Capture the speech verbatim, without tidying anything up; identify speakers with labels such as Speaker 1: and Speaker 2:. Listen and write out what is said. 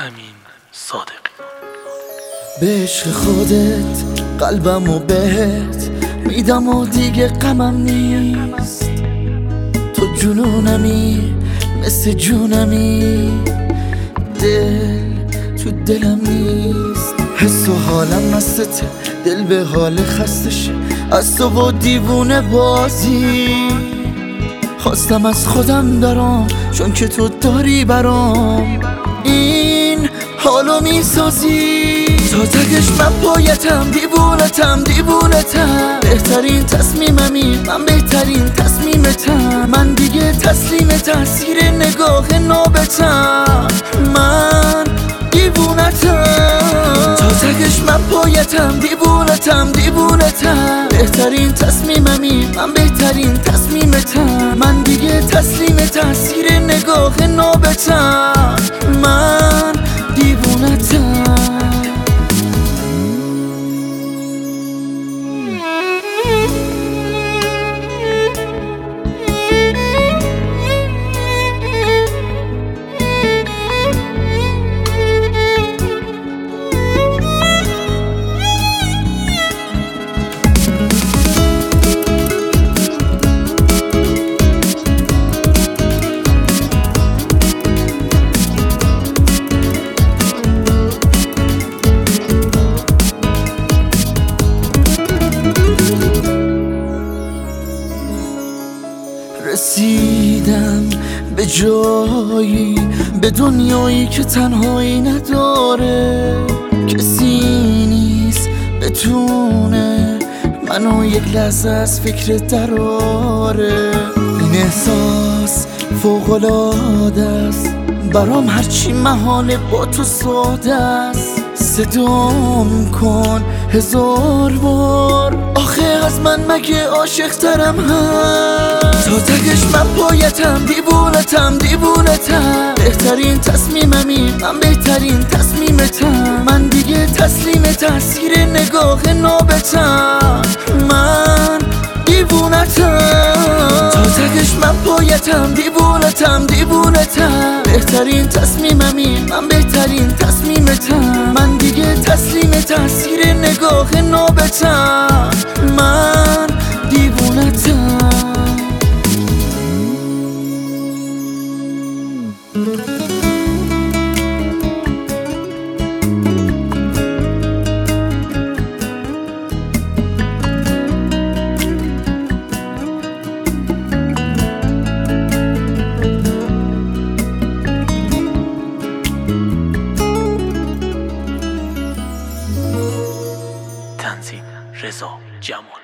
Speaker 1: امین صادقی.
Speaker 2: به عشق خودت قلبمو بهت میدم و دیگه غمم نیست. تو جنونمی مثل جونمی، دل تو دلم نیست. حس و حالم مستته، دل به حال خستشه از تو و دیوونه بازی. خواستم از خودم برام چون که تو داری برام این حالو میسازی. تا تکش من پایتم، دیوونتم دیوونتم. بهترین تصمیممی، من بهترین تصمیمتم. من دیگه تسلیم تاثیر نگاه نابتم، من دیوونتم. تا تکش من پایتم، دیوونتم دیوونتم. بهترین تصمیممی، من بهترین تصمیمتم. من دیگه تسلیم تاثیر نگاه نابتم، من دیوونتم. رسیدم به جایی، به دنیایی که تنهایی نداره. کسی نیست بتونه منو یک لحظه از فکر دراره. این احساس فوق‌العاده است برام، هرچی محاله با تو ساده است. صدام کن هزار بار، آخه از من مگه عاشق ترم هست؟ تا تکش من پایتم، دیوونتم دیوونتم. بهترین تصمیممی، من بهترین تصمیمتم. من دیگه تسلیم تاثیر نگاه نابتم، من دیوونتم. تا تکش من پایتم، دیوونتم دیوونتم. بهترین تصمیممی، من بهترین تصمیمتم. من دیگه تسلیم تاثیر نگاه نابتم، من دیوونتم.
Speaker 1: تنظیم رضا جمال.